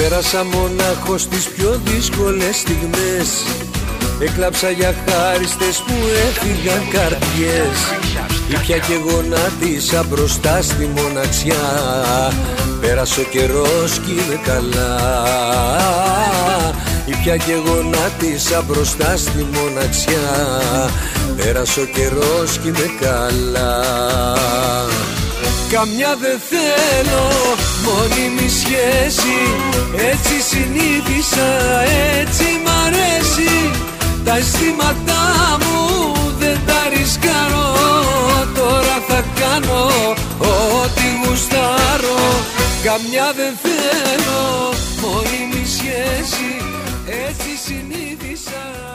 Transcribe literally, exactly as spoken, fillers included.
Πέρασα μονάχος τις πιο δύσκολες στιγμές. Έκλαψα για χάριστες που έφυγαν καρδιές. Ήπια και γονάτισα μπροστά στη μοναξιά. Πέρασε ο καιρός κι είμαι καλά. Ήπια και γονάτισα μπροστά στη μοναξιά. Πέρασε ο καιρός κι είμαι καλά. Καμιά δεν θέλω μόνιμη σχέση. Έτσι συνήθισα, έτσι μ' αρέσει. Τα αισθήματά μου δεν τα ρισκάρω. Τώρα θα κάνω ό,τι γουστάρω. Καμιά δεν θέλω μόνιμη σχέση. Έτσι συνήθισα.